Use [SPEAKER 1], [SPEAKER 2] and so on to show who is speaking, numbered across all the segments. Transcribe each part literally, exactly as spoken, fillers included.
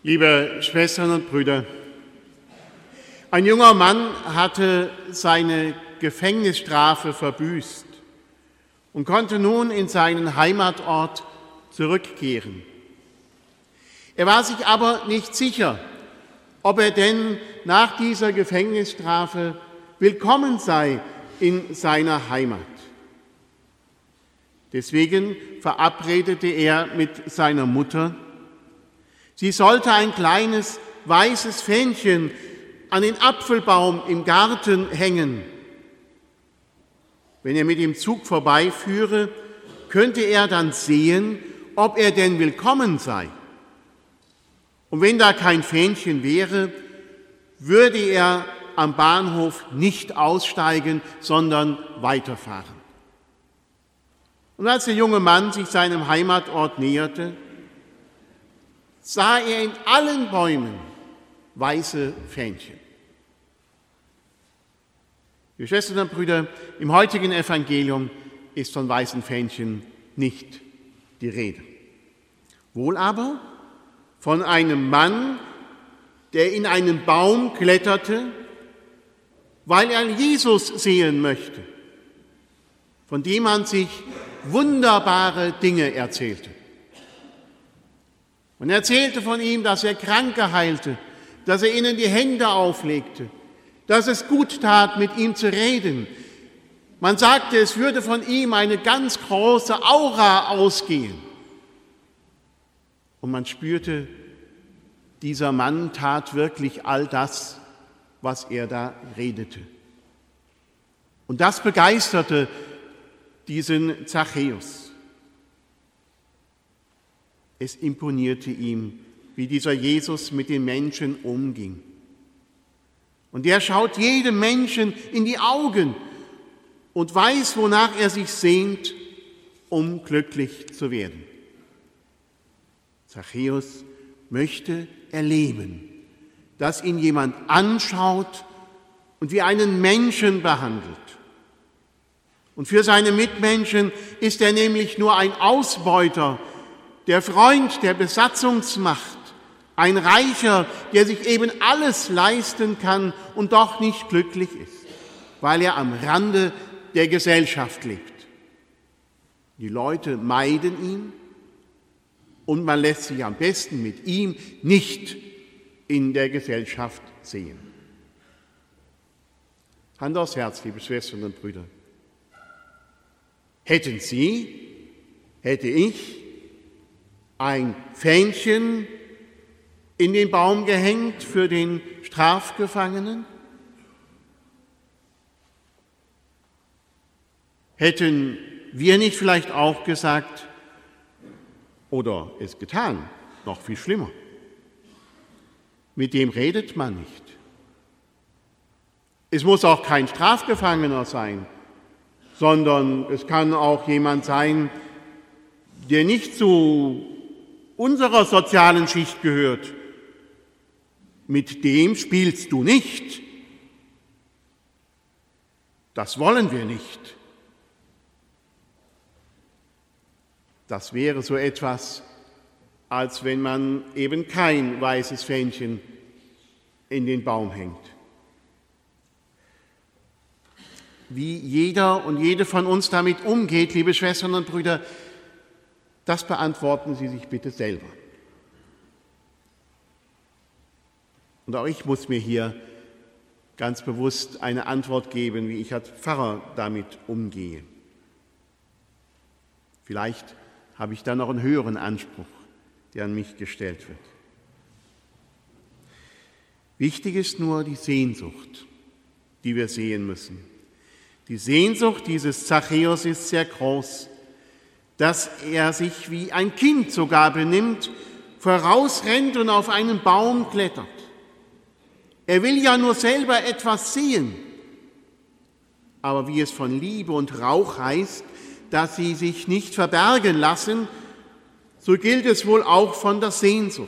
[SPEAKER 1] Liebe Schwestern und Brüder, ein junger Mann hatte seine Gefängnisstrafe verbüßt und konnte nun in seinen Heimatort zurückkehren. Er war sich aber nicht sicher, ob er denn nach dieser Gefängnisstrafe willkommen sei in seiner Heimat. Deswegen verabredete er mit seiner Mutter, sie sollte ein kleines weißes Fähnchen an den Apfelbaum im Garten hängen. Wenn er mit dem Zug vorbeiführe, könnte er dann sehen, ob er denn willkommen sei. Und wenn da kein Fähnchen wäre, würde er am Bahnhof nicht aussteigen, sondern weiterfahren. Und als der junge Mann sich seinem Heimatort näherte, sah er in allen Bäumen weiße Fähnchen. Liebe Schwestern und Brüder, im heutigen Evangelium ist von weißen Fähnchen nicht die Rede. Wohl aber von einem Mann, der in einen Baum kletterte, weil er Jesus sehen möchte, von dem man sich wunderbare Dinge erzählte. Man erzählte von ihm, dass er Kranke heilte, dass er ihnen die Hände auflegte, dass es gut tat, mit ihm zu reden. Man sagte, es würde von ihm eine ganz große Aura ausgehen. Und man spürte, dieser Mann tat wirklich all das, was er da redete. Und das begeisterte diesen Zachäus. Es imponierte ihm, wie dieser Jesus mit den Menschen umging. Und er schaut jedem Menschen in die Augen und weiß, wonach er sich sehnt, um glücklich zu werden. Zachäus möchte erleben, dass ihn jemand anschaut und wie einen Menschen behandelt. Und für seine Mitmenschen ist er nämlich nur ein Ausbeuter, der Freund der Besatzungsmacht, ein Reicher, der sich eben alles leisten kann und doch nicht glücklich ist, weil er am Rande der Gesellschaft lebt. Die Leute meiden ihn und man lässt sich am besten mit ihm nicht in der Gesellschaft sehen. Hand aufs Herz, liebe Schwestern und Brüder. Hätten Sie, hätte ich ein Fähnchen in den Baum gehängt für den Strafgefangenen? Hätten wir nicht vielleicht auch gesagt oder es getan, noch viel schlimmer, mit dem redet man nicht. Es muss auch kein Strafgefangener sein, sondern es kann auch jemand sein, der nicht zu unserer sozialen Schicht gehört. Mit dem spielst du nicht. Das wollen wir nicht. Das wäre so etwas, als wenn man eben kein weißes Fähnchen in den Baum hängt. Wie jeder und jede von uns damit umgeht, liebe Schwestern und Brüder, das beantworten Sie sich bitte selber. Und auch ich muss mir hier ganz bewusst eine Antwort geben, wie ich als Pfarrer damit umgehe. Vielleicht habe ich da noch einen höheren Anspruch, der an mich gestellt wird. Wichtig ist nur die Sehnsucht, die wir sehen müssen. Die Sehnsucht dieses Zachäus ist sehr groß, dass er sich wie ein Kind sogar benimmt, vorausrennt und auf einen Baum klettert. Er will ja nur selber etwas sehen. Aber wie es von Liebe und Rauch heißt, dass sie sich nicht verbergen lassen, so gilt es wohl auch von der Sehnsucht.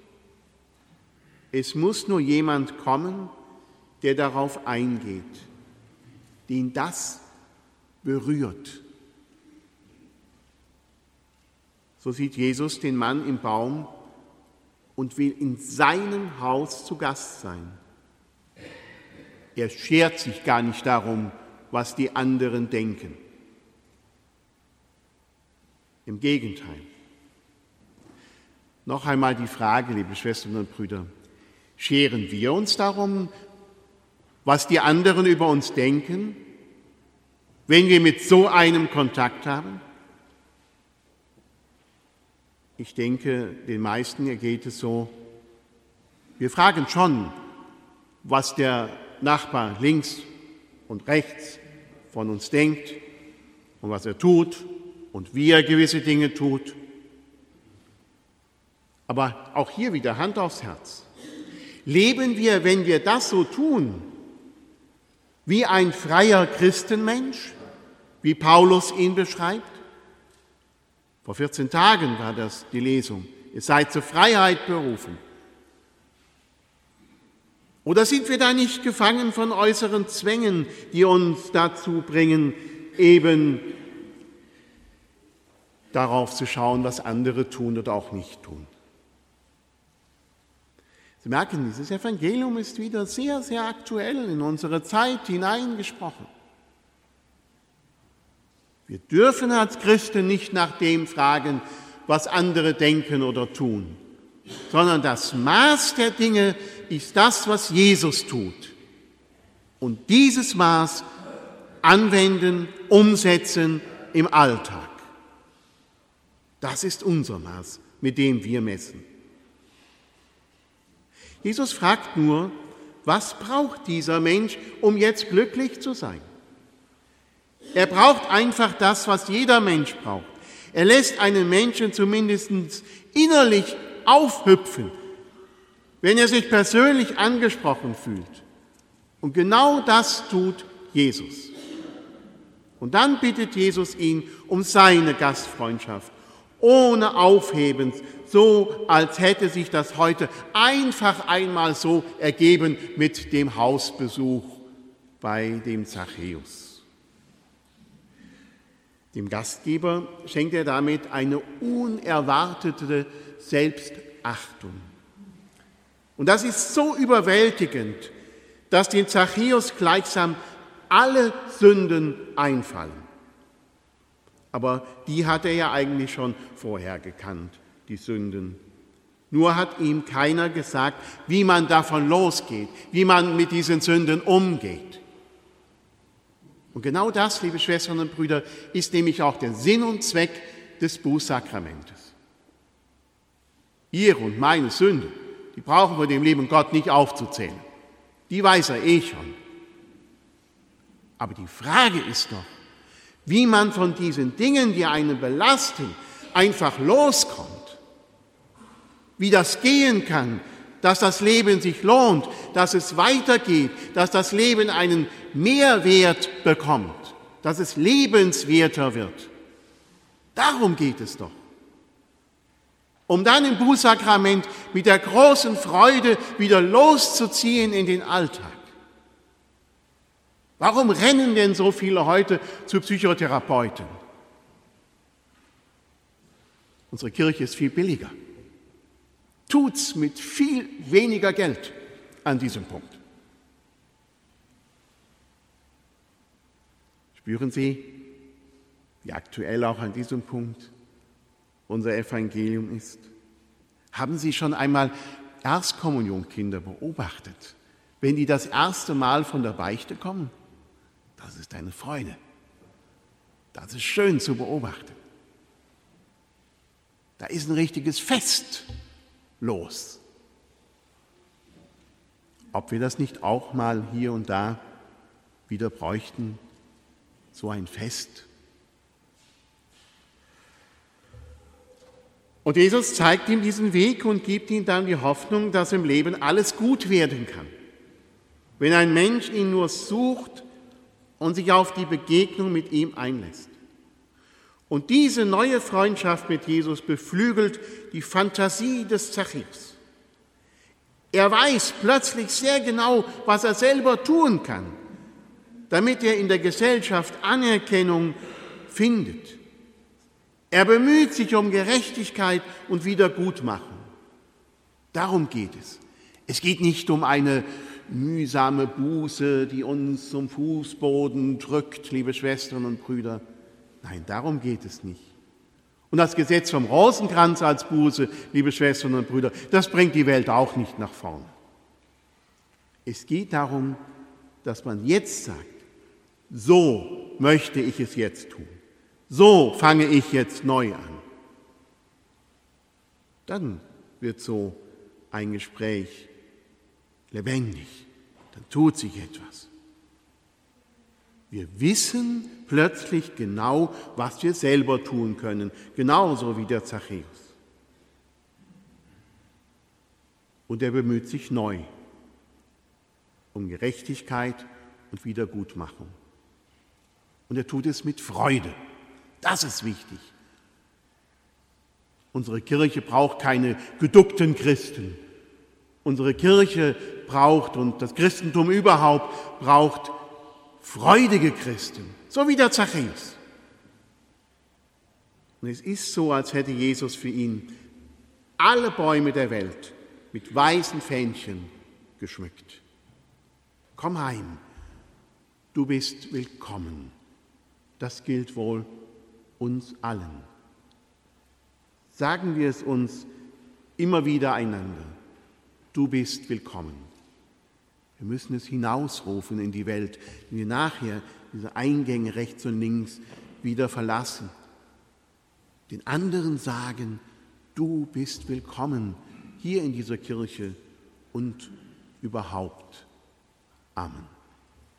[SPEAKER 1] Es muss nur jemand kommen, der darauf eingeht, den das berührt. So sieht Jesus den Mann im Baum und will in seinem Haus zu Gast sein. Er schert sich gar nicht darum, was die anderen denken. Im Gegenteil. Noch einmal die Frage, liebe Schwestern und Brüder, scheren wir uns darum, was die anderen über uns denken, wenn wir mit so einem Kontakt haben? Ich denke, den meisten geht es so, wir fragen schon, was der Nachbar links und rechts von uns denkt und was er tut und wie er gewisse Dinge tut. Aber auch hier wieder Hand aufs Herz. Leben wir, wenn wir das so tun, wie ein freier Christenmensch, wie Paulus ihn beschreibt? Vor vierzehn Tagen war das die Lesung. Ihr seid zur Freiheit berufen. Oder sind wir da nicht gefangen von äußeren Zwängen, die uns dazu bringen, eben darauf zu schauen, was andere tun oder auch nicht tun? Sie merken, dieses Evangelium ist wieder sehr, sehr aktuell in unsere Zeit hineingesprochen. Wir dürfen als Christen nicht nach dem fragen, was andere denken oder tun, sondern das Maß der Dinge ist das, was Jesus tut. Und dieses Maß anwenden, umsetzen im Alltag. Das ist unser Maß, mit dem wir messen. Jesus fragt nur, was braucht dieser Mensch, um jetzt glücklich zu sein? Er braucht einfach das, was jeder Mensch braucht. Er lässt einen Menschen zumindest innerlich aufhüpfen, wenn er sich persönlich angesprochen fühlt. Und genau das tut Jesus. Und dann bittet Jesus ihn um seine Gastfreundschaft, ohne Aufhebens, so als hätte sich das heute einfach einmal so ergeben mit dem Hausbesuch bei dem Zachäus. Dem Gastgeber schenkt er damit eine unerwartete Selbstachtung. Und das ist so überwältigend, dass dem Zachäus gleichsam alle Sünden einfallen. Aber die hat er ja eigentlich schon vorher gekannt, die Sünden. Nur hat ihm keiner gesagt, wie man davon losgeht, wie man mit diesen Sünden umgeht. Und genau das, liebe Schwestern und Brüder, ist nämlich auch der Sinn und Zweck des Bußsakramentes. Ihre und meine Sünde, die brauchen wir dem lieben Gott nicht aufzuzählen. Die weiß er eh schon. Aber die Frage ist doch, wie man von diesen Dingen, die einen belasten, einfach loskommt. Wie das gehen kann, dass das Leben sich lohnt, dass es weitergeht, dass das Leben einen Mehrwert bekommt, dass es lebenswerter wird. Darum geht es doch. Um dann im Bußsakrament mit der großen Freude wieder loszuziehen in den Alltag. Warum rennen denn so viele heute zu Psychotherapeuten? Unsere Kirche ist viel billiger. Tut's mit viel weniger Geld an diesem Punkt. Spüren Sie, wie aktuell auch an diesem Punkt unser Evangelium ist? Haben Sie schon einmal Erstkommunionkinder beobachtet, wenn die das erste Mal von der Beichte kommen? Das ist eine Freude. Das ist schön zu beobachten. Da ist ein richtiges Fest los. Ob wir das nicht auch mal hier und da wieder bräuchten, so ein Fest? Und Jesus zeigt ihm diesen Weg und gibt ihm dann die Hoffnung, dass im Leben alles gut werden kann. Wenn ein Mensch ihn nur sucht und sich auf die Begegnung mit ihm einlässt. Und diese neue Freundschaft mit Jesus beflügelt die Fantasie des Zachäus. Er weiß plötzlich sehr genau, was er selber tun kann, damit er in der Gesellschaft Anerkennung findet. Er bemüht sich um Gerechtigkeit und Wiedergutmachung. Darum geht es. Es geht nicht um eine mühsame Buße, die uns zum Fußboden drückt, liebe Schwestern und Brüder. Nein, darum geht es nicht. Und das Gesetz vom Rosenkranz als Buße, liebe Schwestern und Brüder, das bringt die Welt auch nicht nach vorne. Es geht darum, dass man jetzt sagt, so möchte ich es jetzt tun. So fange ich jetzt neu an. Dann wird so ein Gespräch lebendig, dann tut sich etwas. Wir wissen plötzlich genau, was wir selber tun können, genauso wie der Zachäus. Und er bemüht sich neu um Gerechtigkeit und Wiedergutmachung. Und er tut es mit Freude. Das ist wichtig. Unsere Kirche braucht keine geduckten Christen. Unsere Kirche braucht, und das Christentum überhaupt, braucht freudige Christen, so wie der Zachäus. Und es ist so, als hätte Jesus für ihn alle Bäume der Welt mit weißen Fähnchen geschmückt. Komm heim, du bist willkommen. Das gilt wohl uns allen. Sagen wir es uns immer wieder einander. Du bist willkommen. Wir müssen es hinausrufen in die Welt, wenn wir nachher diese Eingänge rechts und links wieder verlassen. Den anderen sagen, du bist willkommen hier in dieser Kirche und überhaupt. Amen.